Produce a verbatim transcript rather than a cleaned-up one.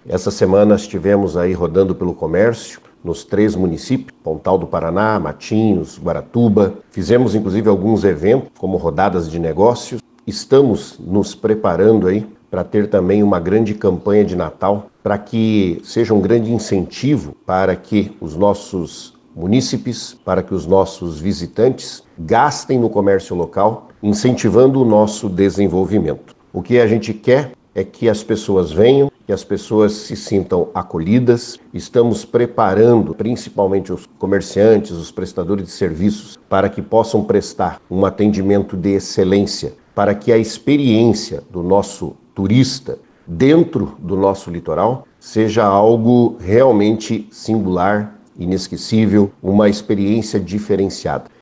Essa semana estivemos aí rodando pelo comércio, nos três municípios, Pontal do Paraná, Matinhos, Guaratuba. Fizemos inclusive alguns eventos, como rodadas de negócios. Estamos nos preparando aí para ter também uma grande campanha de Natal, para que seja um grande incentivo para que os nossos munícipes, para que os nossos visitantes gastem no comércio local, incentivando o nosso desenvolvimento. O que a gente quer é que as pessoas venham, que as pessoas se sintam acolhidas. Estamos preparando principalmente os comerciantes, os prestadores de serviços, para que possam prestar um atendimento de excelência, para que a experiência do nosso turista dentro do nosso litoral seja algo realmente singular, inesquecível, uma experiência diferenciada.